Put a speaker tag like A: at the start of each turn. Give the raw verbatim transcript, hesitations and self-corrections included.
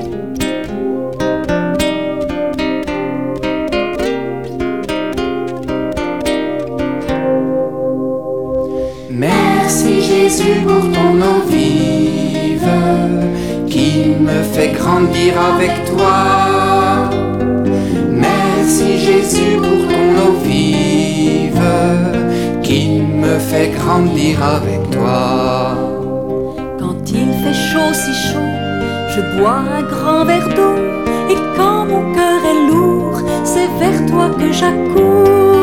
A: Merci Jésus pour ton eau vive qui me fait grandir avec toi. Merci Jésus pour ton eau vive qui me fait grandir avec toi.
B: Quand il fait chaud, si chaud, je bois un grand verre d'eau. Et quand mon cœur est lourd, c'est vers toi que j'accours.